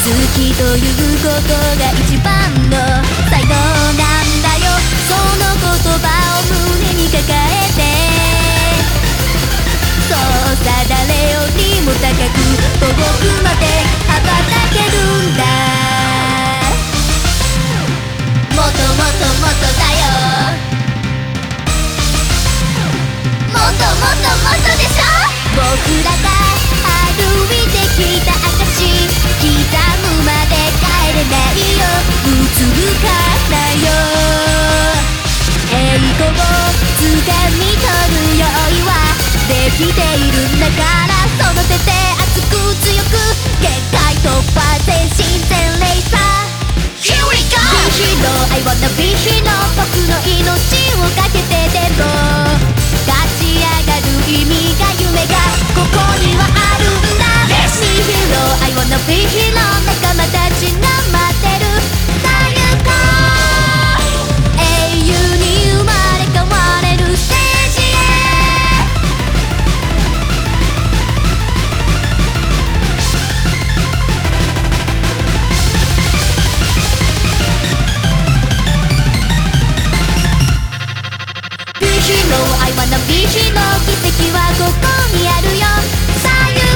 きということが一番の才能なんだよ。その言葉を胸に抱えて、そうさ誰よりも高く遠くまで羽ばたけるんだ。もっともっともっとだよ。もっともっともっとでしょ。僕らが歩いてきた証、刻むまで帰れないよ。映るからよ。栄光を掴み取る用意はできているんだから、その手で熱く強く限界突破、全身全霊さ。 Here we go! Be hero, I wanna be hero。 僕の命をかけてでも立ち上がる意味が夢がここにはあるんだ。 Be hero, I wanna be hero。 仲間たちが待ってる。さあ行こう、英雄に生まれ変われるステージへ。Be hero, I wanna be hero。 奇跡はここにあるよ。さあ